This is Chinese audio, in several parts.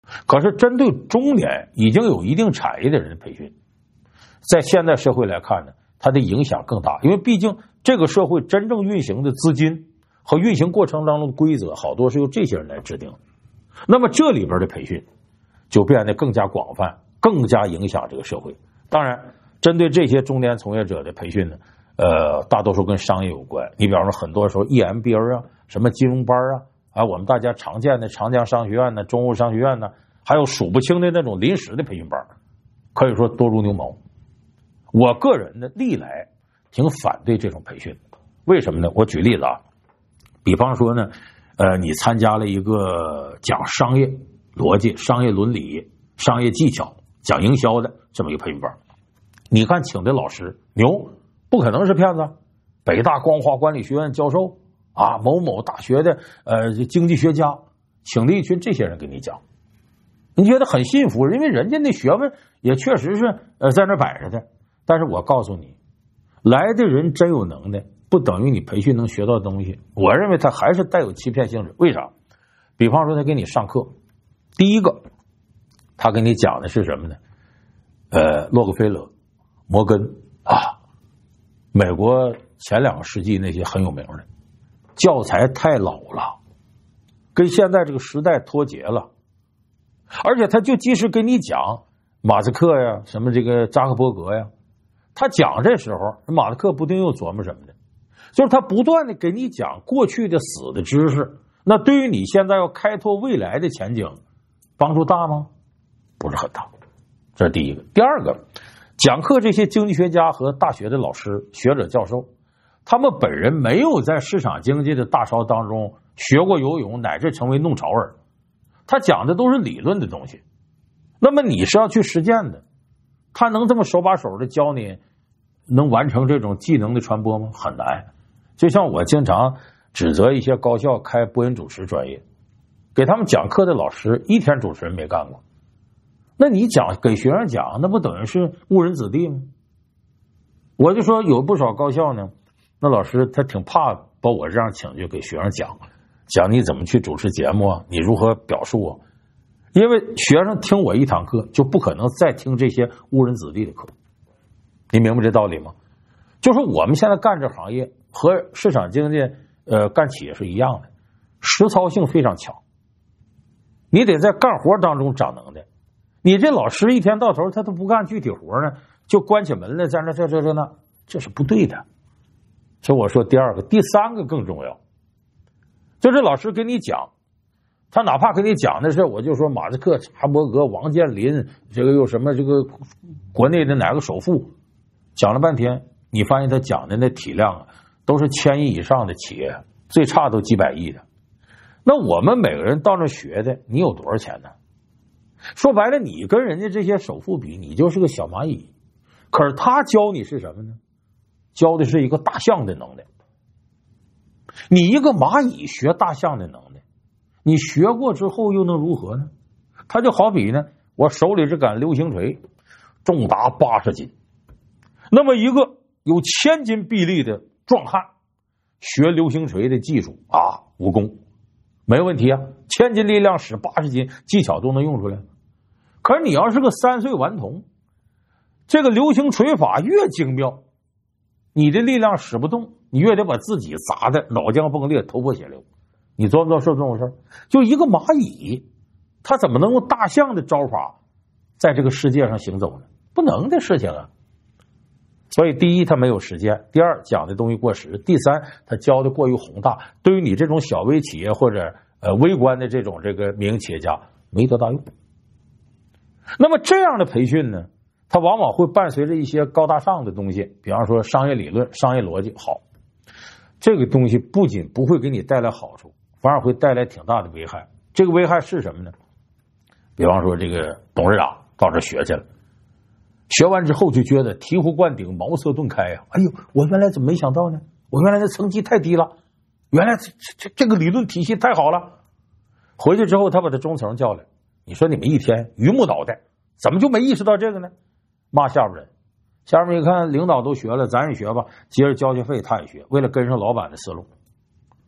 可是针对中年已经有一定产业的人培训，在现在社会来看呢，它的影响更大，因为毕竟这个社会真正运行的资金和运行过程当中的规则，好多是由这些人来制定。那么这里边的培训就变得更加广泛，更加影响这个社会。当然，针对这些中年从业者的培训呢，大多数跟商业有关。你比方说，很多时候 EMBA 啊，什么金融班啊，我们大家常见的长江商学院呢、中欧商学院呢，还有数不清的那种临时的培训班，可以说多如牛毛。我个人呢，历来挺反对这种培训。为什么呢？我举例子啊，比方说呢，你参加了一个讲商业逻辑、商业伦理、商业技巧、讲营销的这么一个培训班，你看请的老师牛，不可能是骗子，北大光华管理学院教授啊，某某大学的经济学家，请了一群这些人给你讲，你觉得很幸福，因为人家那学问也确实是在那摆着的。但是我告诉你，来的人真有能耐，不等于你培训能学到东西。我认为他还是带有欺骗性质。为啥？比方说他给你上课，第一个他给你讲的是什么呢？洛克菲勒、摩根啊，美国前2个世纪那些很有名的教材太老了，跟现在这个时代脱节了。而且他就即使给你讲马斯克呀，什么这个扎克伯格呀，他讲这时候马斯克不定又琢磨什么的，就是他不断的给你讲过去的死的知识，那对于你现在要开拓未来的前景帮助大吗？不是很大。这是第一个。第二个，讲课这些经济学家和大学的老师、学者、教授，他们本人没有在市场经济的大潮当中学过游泳，乃至成为弄潮儿，他讲的都是理论的东西。那么你是要去实践的，他能这么手把手的教你能完成这种技能的传播吗？很难。就像我经常指责一些高校开播音主持专业，给他们讲课的老师一天主持人没干过，那你讲给学生讲，那不等于是误人子弟吗？我就说有不少高校呢，那老师他挺怕把我这样请去给学生讲你怎么去主持节目啊，你如何表述啊，因为学生听我一堂课就不可能再听这些误人子弟的课。你明白这道理吗？就是我们现在干这行业和市场经济干企业是一样的，实操性非常强，你得在干活当中长能耐。你这老师一天到头他都不干具体活呢，就关起门来在那这，这是不对的。所以我说第二个。第三个更重要，就这老师给你讲，他哪怕给你讲的是，我就说马斯克、查伯格、王健林，这个又什么这个国内的哪个首富，讲了半天，你发现他讲的那体量啊，都是1000亿以上的企业，最差都几百亿的。那我们每个人到那学的，你有多少钱呢？说白了，你跟人家这些首富比，你就是个小蚂蚁。可是他教你是什么呢？教的是一个大象的能耐。你一个蚂蚁学大象的能耐，你学过之后又能如何呢？他就好比呢，我手里这杆流星锤重达80斤，那么一个有1000斤臂力的壮汉学流星锤的技术啊，武功没问题啊，1000斤力量使80斤，技巧都能用出来。可是你要是个3岁顽童，这个流星锤法越精妙，你的力量使不动，你越得把自己砸的脑浆迸裂、头破血流。你知不知道是这种事儿？就一个蚂蚁，他怎么能用大象的招法在这个世界上行走呢？不能的事情啊。所以第一，他没有实践；第二，讲的东西过时；第三，他教的过于宏大，对于你这种小微企业或者微观的这种民营企业家没多大用。那么这样的培训呢，它往往会伴随着一些高大上的东西，比方说商业理论、商业逻辑。好，这个东西不仅不会给你带来好处，反而会带来挺大的危害。这个危害是什么呢？比方说这个董事长到这学去了，学完之后就觉得醍醐灌顶、茅塞顿开呀！哎呦，我原来怎么没想到呢？我原来的成绩太低了，原来这个理论体系太好了。回去之后，他把他中层叫来，你说你们一天榆木脑袋，怎么就没意识到这个呢？骂下边人，下面一看领导都学了，咱也学吧，接着交学费他也学，为了跟上老板的思路。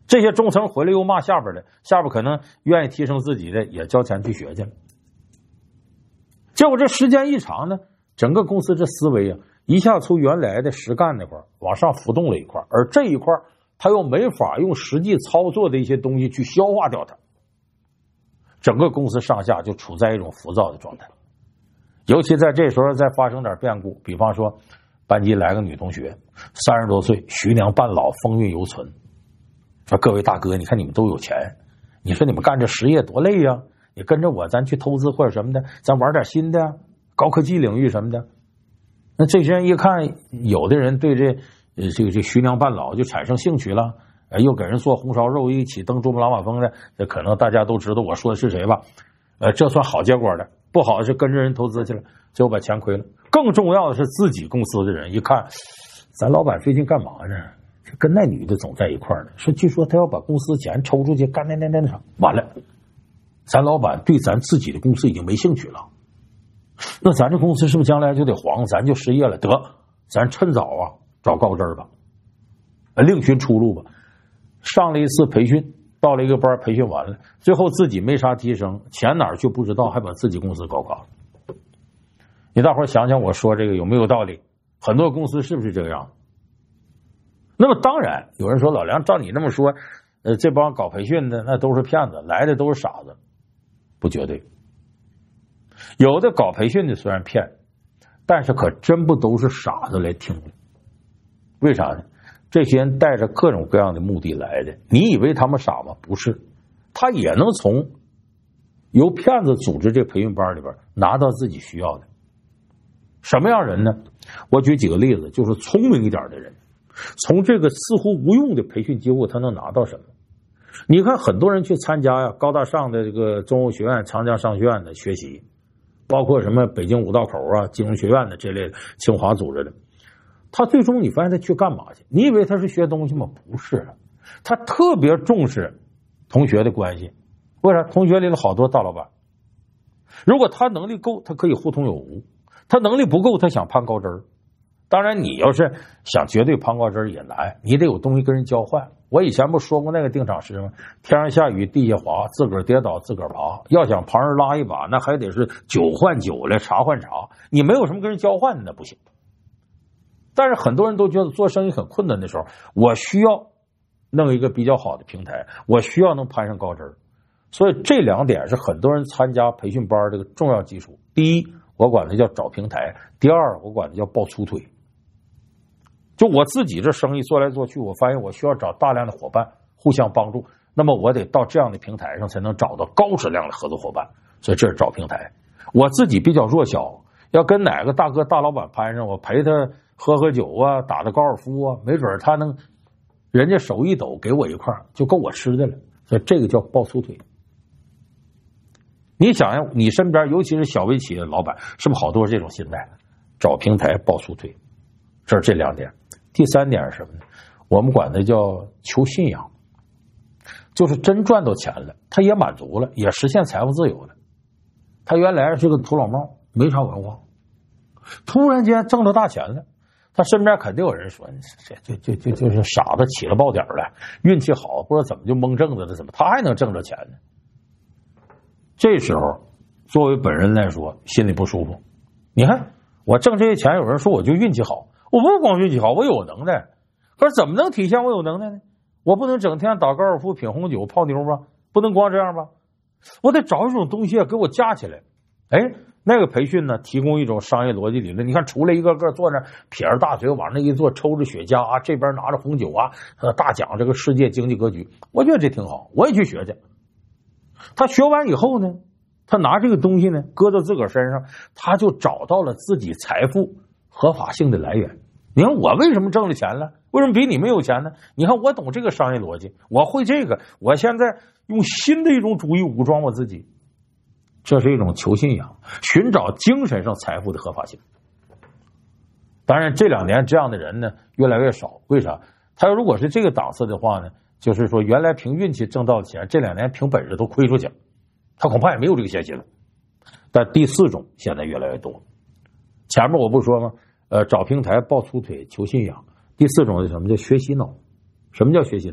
这些中层回来又骂下边的，下边可能愿意提升自己的也交钱去学去了。结果这时间一长呢，整个公司这思维啊，一下从原来的实干那块往上浮动了一块，而这一块他又没法用实际操作的一些东西去消化掉它，整个公司上下就处在一种浮躁的状态。尤其在这时候再发生点变故，比方说班级来个女同学，30多岁，徐娘半老，风韵犹存，说各位大哥，你看你们都有钱，你说你们干这实业多累呀，你跟着我咱去投资或者什么的，咱玩点新的高科技领域什么的。那这些人一看，有的人对这徐娘半老就产生兴趣了，又给人做红烧肉，一起登珠穆朗玛峰的，这可能大家都知道我说的是谁吧？这算好结果的，不好的是跟着人投资去了，最后把钱亏了。更重要的是自己公司的人一看，咱老板最近干嘛呢？跟那女的总在一块儿呢，说据说他要把公司钱抽出去干那啥，完了，咱老板对咱自己的公司已经没兴趣了。那咱这公司是不是将来就得黄，咱就失业了？得，咱趁早啊找高枝吧，另寻出路吧。上了一次培训，到了一个班，培训完了，最后自己没啥提升，钱哪儿去不知道，还把自己公司搞垮了。你大伙想想我说这个有没有道理？很多公司是不是这个样子？那么当然有人说，老梁照你这么说，这帮搞培训的那都是骗子，来的都是傻子。不绝对，有的搞培训的虽然骗，但是可真不都是傻子来听的。为啥呢？这些人带着各种各样的目的来的，你以为他们傻吗？不是，他也能从由骗子组织这培训班里边拿到自己需要的。什么样人呢？我举几个例子，就是聪明一点的人，从这个似乎无用的培训机构他能拿到什么？你看很多人去参加呀高大上的这个中欧学院、长江商学院的学习，包括什么北京五道口啊、金融学院的这类清华组织的，他最终你发现他去干嘛去？你以为他是学东西吗？不是，他特别重视同学的关系。为啥？同学里的好多大老板，如果他能力够，他可以互通有无；他能力不够，他想攀高枝儿。当然你要是想绝对攀高枝儿也难，你得有东西跟人交换。我以前不说过那个定场诗吗？天上下雨地下滑，自个儿跌倒自个儿爬，要想旁人拉一把，那还得是酒换酒来，茶换茶，你没有什么跟人交换那不行。但是很多人都觉得做生意很困难的时候，我需要弄一个比较好的平台，我需要能攀上高枝儿。所以这两点是很多人参加培训班这个重要基础。第一，我管它叫找平台；第二，我管它叫抱粗腿。就我自己这生意做来做去，我发现我需要找大量的伙伴互相帮助，那么我得到这样的平台上才能找到高质量的合作伙伴，所以这是找平台。我自己比较弱小，要跟哪个大哥大老板攀上，我陪他喝酒啊，打打高尔夫啊，没准他能人家手一抖给我一块就够我吃的了，所以这个叫抱粗腿。你想想你身边尤其是小微企业的老板，是不是好多这种心态？找平台抱粗腿，这是这两点。第三点是什么呢？我们管它叫求信仰，就是真赚到钱了，他也满足了，也实现财富自由了。他原来是个土老帽，没啥文化，突然间挣到大钱了，他身边肯定有人说，就是傻子起了爆点了，运气好，不知道怎么就蒙挣的了，怎么他还能挣着钱呢？这时候作为本人来说心里不舒服。你看我挣这些钱，有人说我就运气好，我不光运气好，我有能耐。可是怎么能体现我有能耐呢？我不能整天打高尔夫、品红酒、泡妞吧，不能光这样吧，我得找一种东西给我架起来。哎，那个培训呢，提供一种商业逻辑理论。你看出来一个个坐那撇着大嘴往那一坐，抽着雪茄啊，这边拿着红酒啊，大讲这个世界经济格局，我觉得这挺好，我也去学去。他学完以后呢，他拿这个东西呢搁到自个儿身上，他就找到了自己财富合法性的来源。你看我为什么挣了钱了？为什么比你们有钱呢？你看我懂这个商业逻辑，我会这个，我现在用新的一种主义武装我自己。这是一种求信仰，寻找精神上财富的合法性。当然这2年这样的人呢越来越少，为啥？他如果是这个档次的话呢，就是说原来凭运气挣到的钱，这2年凭本事都亏出去，他恐怕也没有这个闲心了。但第4种现在越来越多。前面我不说吗？找平台、抱粗腿、求信仰。第4种是什么？叫学习脑。什么叫学习脑？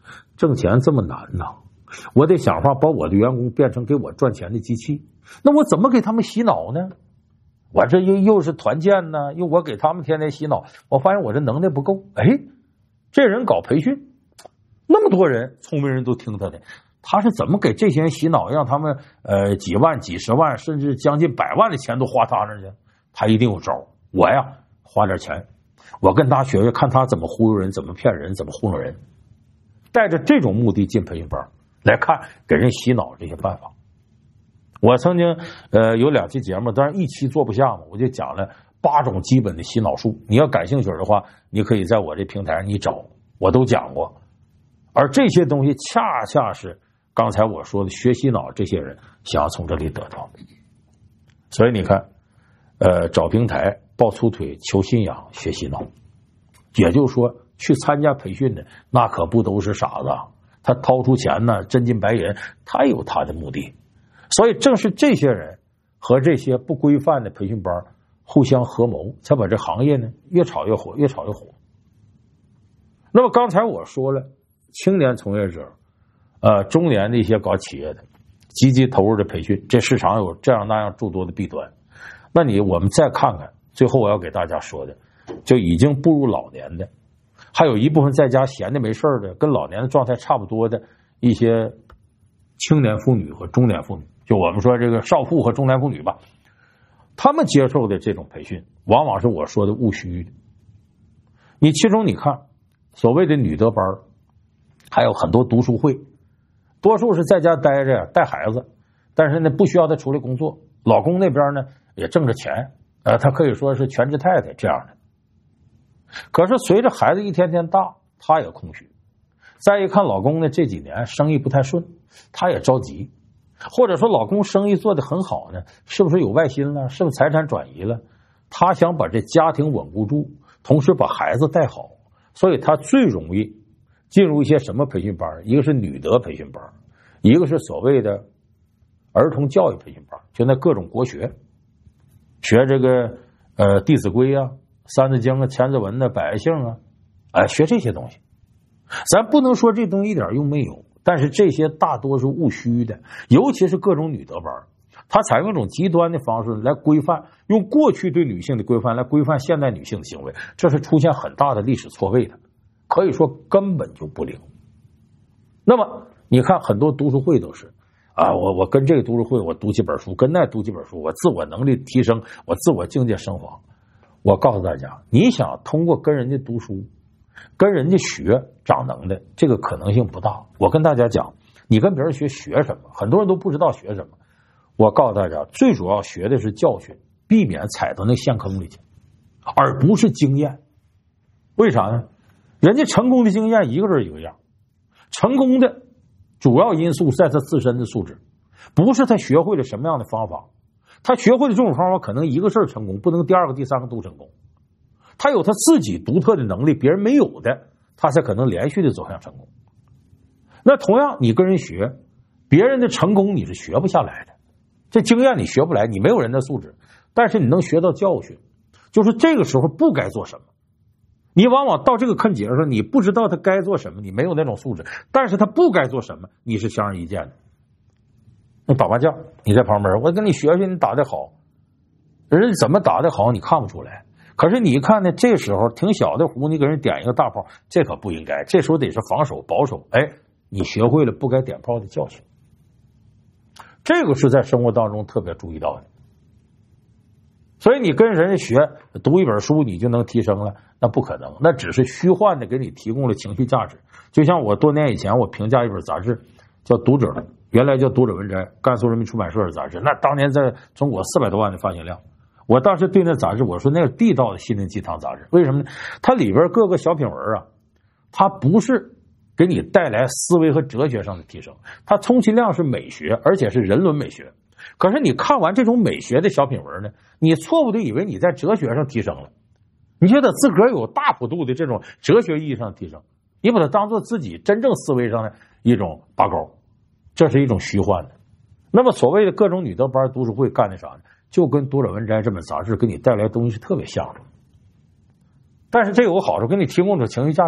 挣钱这么难呐，我得想法把我的员工变成给我赚钱的机器。那我怎么给他们洗脑呢？我这又是团建呢，又我给他们天天洗脑，我发现我这能耐不够。哎，这人搞培训，那么多人，聪明人都听他的，他是怎么给这些人洗脑，让他们几万、几十万，甚至将近100万的钱都花他那儿去？他一定有招。我呀，花点钱，我跟他学学，看他怎么忽悠人，怎么骗人，怎么糊弄人，带着这种目的进培训班来看给人洗脑这些办法。我曾经有2期节目，当然1期做不下嘛，我就讲了8种基本的洗脑术。你要感兴趣的话，你可以在我这平台上你找，我都讲过。而这些东西恰恰是刚才我说的学洗脑这些人想要从这里得到的。所以你看，找平台、抱粗腿、求信仰、学洗脑，也就是说，去参加培训的那可不都是傻子，他掏出钱呢，真金白银，他有他的目的。所以正是这些人和这些不规范的培训班互相合谋，才把这行业呢越炒越火，越炒越火。那么刚才我说了，青年从业者，中年的一些搞企业的，积极投入的培训，这市场有这样那样诸多的弊端。那我们再看看，最后我要给大家说的，就已经步入老年的，还有一部分在家闲的没事的，跟老年的状态差不多的一些青年妇女和中年妇女，就我们说这个少妇和中年妇女吧，他们接受的这种培训，往往是我说的务虚的。其中你看，所谓的女德班，还有很多读书会，多数是在家待着带孩子，但是呢不需要她出来工作，老公那边呢也挣着钱，她可以说是全职太太这样的。可是随着孩子一天天大，她也空虚。再一看老公呢这几年生意不太顺，她也着急，或者说老公生意做得很好呢，是不是有外心了，是不是财产转移了，她想把这家庭稳固住，同时把孩子带好，所以她最容易进入一些什么培训班？一个是女德培训班，一个是所谓的儿童教育培训班，就那各种国学，学这个弟子规啊、三字经啊、千字文啊、百家姓啊，学这些东西。咱不能说这东西一点用没有，但是这些大多是务虚的，尤其是各种女德班，它采用一种极端的方式来规范，用过去对女性的规范来规范现代女性的行为，这是出现很大的历史错位的，可以说根本就不灵。那么你看很多读书会都是我跟这个读书会我读几本书，跟那读几本书，我自我能力提升，我自我境界升华。我告诉大家，你想通过跟人家读书跟人家学长能的，这个可能性不大。我跟大家讲，你跟别人学什么，很多人都不知道学什么。我告诉大家，最主要学的是教训，避免踩到那陷坑里去，而不是经验。为啥呢？人家成功的经验一个人一个样，成功的主要因素在他自身的素质，不是他学会了什么样的方法。他学会了这种方法，可能一个事儿成功，不能第二个、第三个都成功。他有他自己独特的能力，别人没有的，他才可能连续的走向成功。那同样，你跟人学，别人的成功你是学不下来的，这经验你学不来，你没有人的素质，但是你能学到教训，就是这个时候不该做什么。你往往到这个坑节上，你不知道他该做什么，你没有那种素质，但是他不该做什么，你是显而易见的。那打麻将，你在旁边，我跟你学学，你打得好，人怎么打得好你看不出来。可是你一看呢，这时候挺小的壶，你给人点一个大炮，这可不应该。这时候得是防守保守，你学会了不该点炮的教训。这个是在生活当中特别注意到的。所以你跟人家学，读一本书你就能提升了，那不可能，那只是虚幻的给你提供了情绪价值。就像我多年以前我评价一本杂志叫《读者》，原来叫《读者文摘》，甘肃人民出版社的杂志，那当年在中国400多万的发行量。我当时对那杂志我说那是地道的心灵鸡汤杂志，为什么呢？它里边各个小品文它不是给你带来思维和哲学上的提升，它充其量是美学，而且是人伦美学。可是你看完这种美学的小品文呢，你错误的以为你在哲学上提升了，你觉得自个儿有大幅度的这种哲学意义上的提升，你把它当做自己真正思维上的一种拔高，这是一种虚幻的。那么所谓的各种女德班读书会干的啥呢？就跟《读者文摘》这本杂志给你带来的东西是特别像的。但是这有个好处，给你提供种情绪价值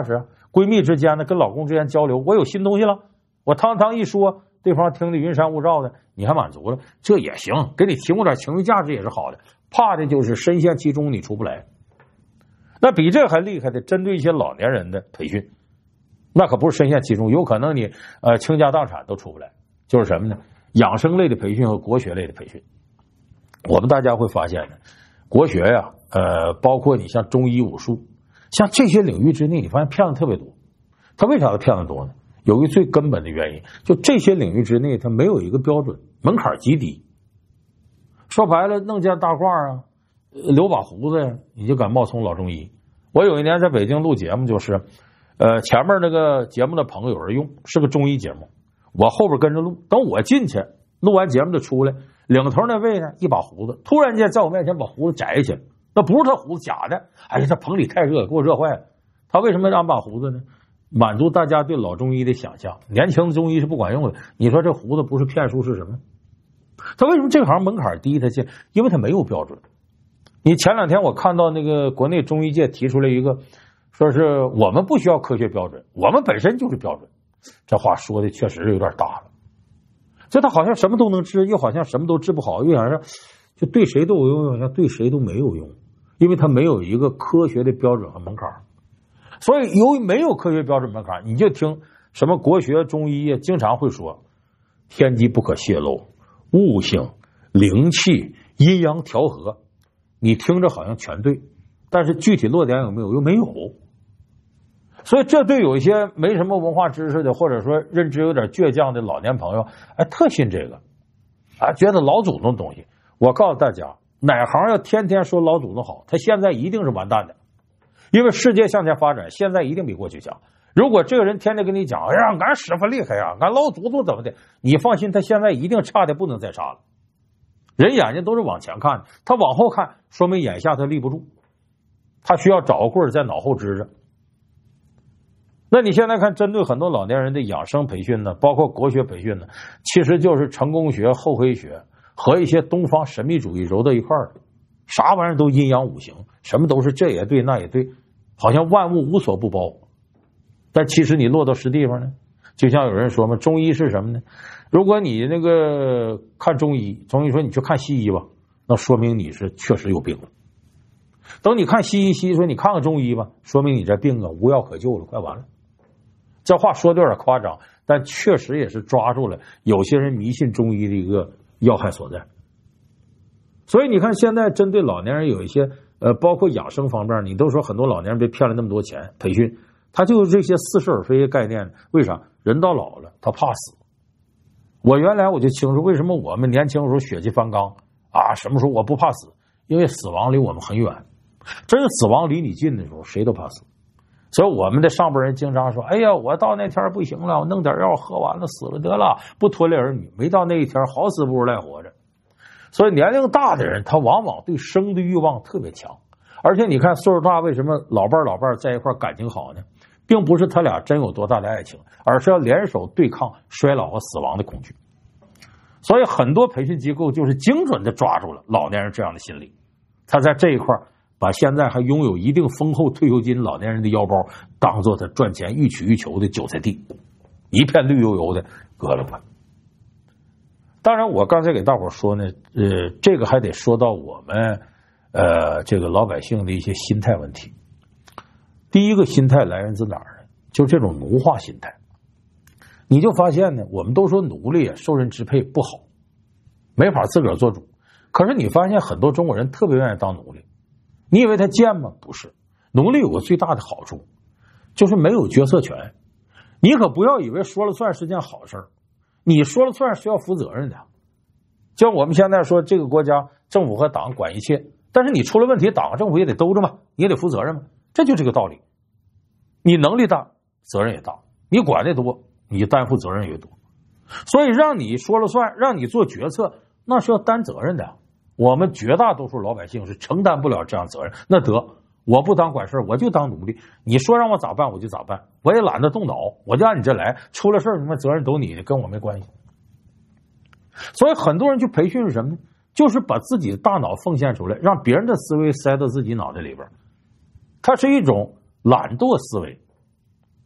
闺蜜之间呢，跟老公之间交流，我有新东西了，我堂堂一说，对方听得云山雾罩的，你还满足了，这也行，给你提供点情绪价值也是好的。怕的就是深陷其中你出不来。那比这还厉害的，针对一些老年人的培训，那可不是深陷其中，有可能你倾家荡产都出不来。就是什么呢？养生类的培训和国学类的培训。我们大家会发现呢，国学呀，包括你像中医武术，像这些领域之内，你发现骗子特别多。他为啥骗子多呢？有一个最根本的原因，就这些领域之内，它没有一个标准，门槛极低。说白了，弄件大褂啊，留把胡子呀，你就敢冒充老中医。我有一年在北京录节目，就是前面那个节目的朋友有人用，是个中医节目，我后边跟着录，等我进去录完节目就出来，领头那位呢一把胡子，突然间在我面前把胡子摘下来，那不是他胡子，假的。哎呀，这棚里太热，给我热坏了。他为什么让把胡子呢？满足大家对老中医的想象，年轻的中医是不管用的。你说这胡子不是骗术是什么？他为什么这行门槛低？他进，因为他没有标准。你前两天我看到那个国内中医界提出来一个，说是我们不需要科学标准，我们本身就是标准。这话说的确实是有点大了。就他好像什么都能治，又好像什么都治不好，又好像就对谁都有用，好像对谁都没有用，因为他没有一个科学的标准和门槛。所以由于没有科学标准门槛，你就听什么国学中医经常会说天机不可泄露，悟性、灵气、阴阳调和，你听着好像全对，但是具体落点有没有又没有。所以这对有一些没什么文化知识的，或者说认知有点倔强的老年朋友，特信这个，觉得老祖宗的东西。我告诉大家，哪行要天天说老祖宗好，他现在一定是完蛋的。因为世界向前发展，现在一定比过去强。如果这个人天天跟你讲，哎呀，俺师傅厉害呀，俺老祖宗怎么的，你放心，他现在一定差的不能再差了。人眼睛都是往前看的，他往后看，说明眼下他立不住，他需要找个棍儿在脑后支着。那你现在看，针对很多老年人的养生培训呢，包括国学培训呢，其实就是成功学、厚黑学和一些东方神秘主义揉到一块儿，啥玩意儿都阴阳五行，什么都是这也对那也对，好像万物无所不包。但其实你落到实地方呢，就像有人说嘛，中医是什么呢？如果你那个看中医，中医说你去看西医吧，那说明你是确实有病了。等你看西医，西医说你看看中医吧，说明你这病啊无药可救了，快完了。这话说的有点夸张，但确实也是抓住了有些人迷信中医的一个要害所在。所以你看，现在针对老年人有一些包括养生方面，你都说很多老年人被骗了那么多钱培训，他就是这些似是而非的概念。为啥？人到老了，他怕死。我原来我就清楚，为什么我们年轻的时候血气方刚什么时候我不怕死？因为死亡离我们很远，真是死亡离你近的时候，谁都怕死。所以我们的上辈人经常说，哎呀，我到那天不行了，我弄点药喝完了死了得了，不拖累儿女。没到那一天，好死不如赖活着。所以年龄大的人，他往往对生的欲望特别强。而且你看岁数大，为什么老伴在一块感情好呢？并不是他俩真有多大的爱情，而是要联手对抗衰老和死亡的恐惧。所以很多培训机构就是精准的抓住了老年人这样的心理，他在这一块把现在还拥有一定丰厚退休金老年人的腰包当做他赚钱欲取欲求的韭菜地，一片绿油油的割了吧。当然我刚才给大伙说呢，这个还得说到我们这个老百姓的一些心态问题。第一个心态来源自哪儿呢？就是这种奴化心态。你就发现呢，我们都说奴隶受人支配不好，没法自个儿做主。可是你发现很多中国人特别愿意当奴隶，你以为他贱吗？不是，奴隶有个最大的好处，就是没有决策权。你可不要以为说了算是件好事儿，你说了算是要负责任的。就我们现在说这个国家政府和党管一切，但是你出了问题，党和政府也得兜着嘛，你也得负责任嘛，这就这个道理。你能力大，责任也大，你管的多，你担负责任越多。所以让你说了算，让你做决策，那是要担责任的。我们绝大多数老百姓是承担不了这样责任，那得我不当管事，我就当奴隶，你说让我咋办我就咋办，我也懒得动脑，我就按你这来，出了事儿你们责任都你的，跟我没关系。所以很多人去培训是什么呢？就是把自己的大脑奉献出来，让别人的思维塞到自己脑袋里边，它是一种懒惰思维。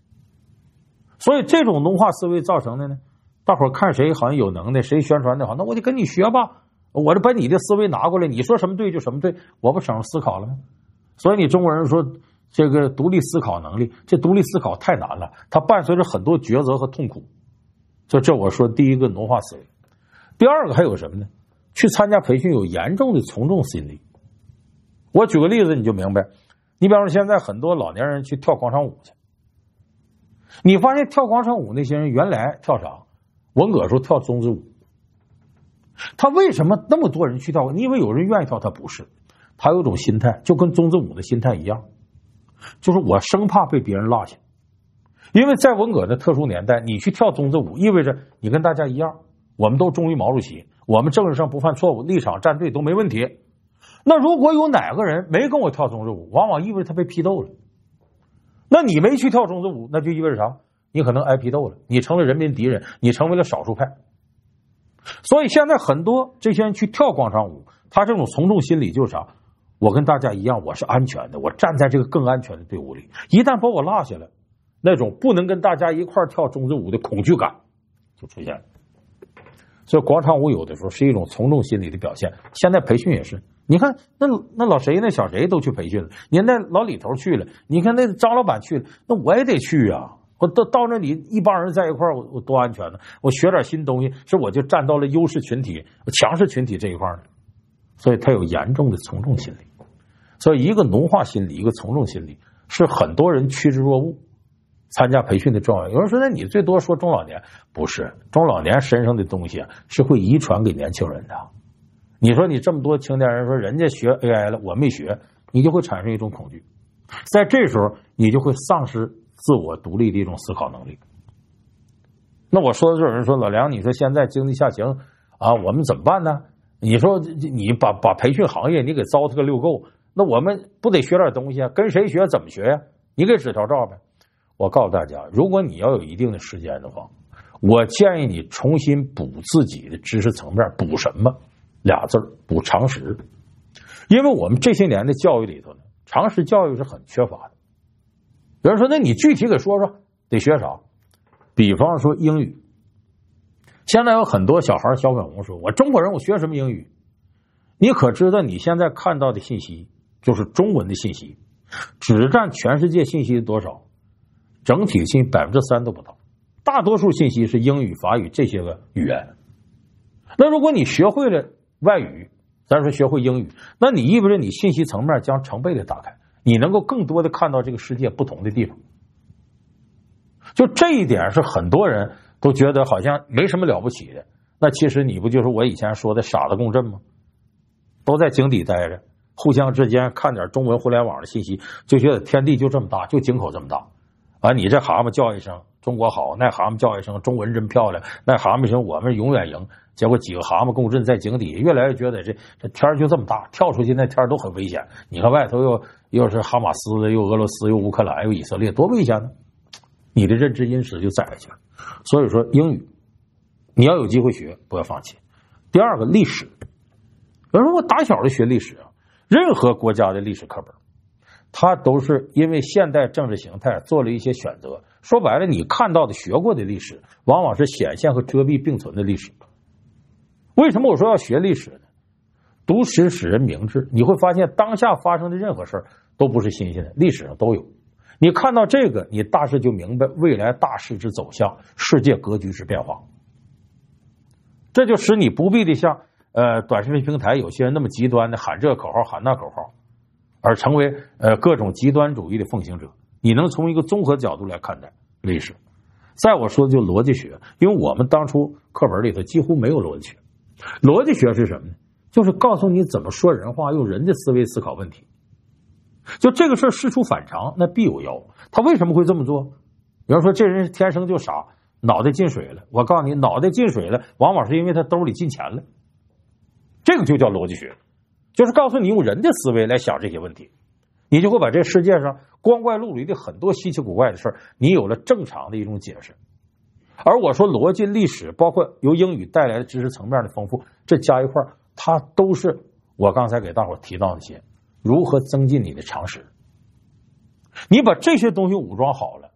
所以这种农化思维造成的呢，大伙儿看谁好像有能耐，谁宣传的好，那我得跟你学吧，我就把你的思维拿过来，你说什么对就什么对，我不省思考了吗？所以你中国人说这个独立思考能力，这独立思考太难了，它伴随着很多抉择和痛苦。所以这我说第一个农化思维。第二个还有什么呢？去参加培训有严重的从众心理。我举个例子你就明白，你比方说现在很多老年人去跳广场舞去，你发现跳广场舞那些人原来跳啥？文革时候跳中字舞。他为什么那么多人去跳？你以为有人愿意跳？他不是，他有一种心态，就跟中字舞的心态一样，就是我生怕被别人落下。因为在文革的特殊年代，你去跳中字舞，意味着你跟大家一样，我们都忠于毛主席，我们政治上不犯错误，立场站队都没问题。那如果有哪个人没跟我跳中字舞，往往意味着他被批斗了。那你没去跳中字舞，那就意味着啥？你可能挨批斗了，你成了人民敌人，你成为了少数派。所以现在很多这些人去跳广场舞，他这种从众心理就是啥？我跟大家一样，我是安全的，我站在这个更安全的队伍里，一旦把我落下了，那种不能跟大家一块跳中字舞的恐惧感就出现了。所以广场舞有的时候是一种从众心理的表现。现在培训也是，你看那老谁那小谁都去培训了，你看那老李头去了，你看那张老板去了，那我也得去啊！我到那里一帮人在一块儿，我多安全呢！我学点新东西，是我就站到了优势群体、强势群体这一块呢。所以他有严重的从众心理。所以一个农化心理，一个从众心理，是很多人趋之若鹜。参加培训的重要，有人说那你最多说中老年，不是，中老年身上的东西是会遗传给年轻人的。你说你这么多青年人说人家学 AI 了，我没学，你就会产生一种恐惧，在这时候你就会丧失自我独立的一种思考能力。那我说的这有人说老梁，你说现在经济下行啊，我们怎么办呢？你说你把培训行业你给糟蹋个溜够，那我们不得学点东西啊？跟谁学？怎么学呀？你给指条道呗。我告诉大家，如果你要有一定的时间的话，我建议你重新补自己的知识层面。补什么？俩字儿，补常识。因为我们这些年的教育里头呢，常识教育是很缺乏的。有人说那你具体给说说得学啥？比方说英语，现在有很多小孩小粉红说我中国人我学什么英语？你可知道你现在看到的信息就是中文的信息只占全世界信息的多少？整体信息 3% 都不到，大多数信息是英语、法语这些个语言。那如果你学会了外语，咱说学会英语，那你意味着你信息层面将成倍的打开，你能够更多的看到这个世界不同的地方。就这一点是很多人都觉得好像没什么了不起的，那其实你不就是我以前说的傻子共振吗？都在井底待着，互相之间看点中文互联网的信息，就觉得天地就这么大，就井口这么大啊！你这蛤蟆叫一声中国好，那蛤蟆叫一声中文真漂亮，那蛤蟆说我们永远赢。结果几个蛤蟆共振在井底，越来越觉得这天就这么大，跳出去那天都很危险。你看外头又是哈马斯的，又俄罗斯，又乌克兰，又以色列，多危险呢！你的认知因此就窄下去了。所以说英语你要有机会学，不要放弃。第二个历史，有人说我打小就学历史啊，任何国家的历史课本它都是因为现代政治形态做了一些选择。说白了，你看到的学过的历史往往是显现和遮蔽并存的历史。为什么我说要学历史呢？读史使人明智，你会发现当下发生的任何事都不是新鲜的，历史上都有。你看到这个，你大致就明白未来大势之走向，世界格局之变化。这就使你不必的像短视频平台有些人那么极端的喊这个口号喊那口号，而成为各种极端主义的奉行者。你能从一个综合角度来看待历史。再我说的就逻辑学，因为我们当初课本里头几乎没有逻辑学。逻辑学是什么呢？就是告诉你怎么说人话，用人的思维思考问题。就这个事事出反常，那必有妖。他为什么会这么做？有人说这人天生就傻，脑袋进水了。我告诉你，脑袋进水了，往往是因为他兜里进钱了。这个就叫逻辑学，就是告诉你用人的思维来想这些问题，你就会把这世界上光怪陆离的很多稀奇古怪的事你有了正常的一种解释。而我说逻辑、历史，包括由英语带来的知识层面的丰富，这加一块它都是我刚才给大伙提到那些如何增进你的常识。你把这些东西武装好了，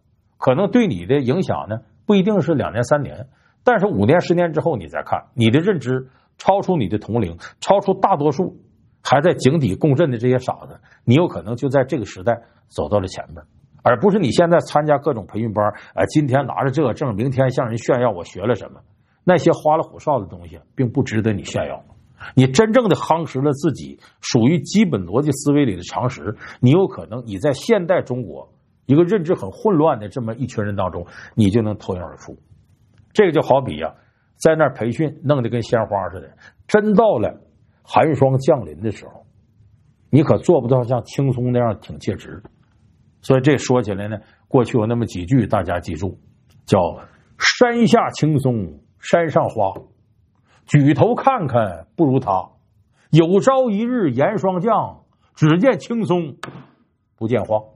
可能对你的影响呢不一定是2年3年，但是5年10年之后你再看，你的认知超出你的同龄，超出大多数还在井底共振的这些傻子，你有可能就在这个时代走到了前面，而不是你现在参加各种培训班，今天拿着这个证，明天向人炫耀我学了什么，那些花里胡哨的东西并不值得你炫耀。你真正的夯实了自己属于基本逻辑思维里的常识，你有可能你在现代中国一个认知很混乱的这么一群人当中，你就能脱颖而出。这个就好比在那儿培训弄得跟鲜花似的，真到了寒霜降临的时候，你可做不到像轻松那样挺切直。所以这说起来呢，过去有那么几句大家记住，叫山下青松山上花，举头看看不如他，有朝一日严霜降，只见青松不见花。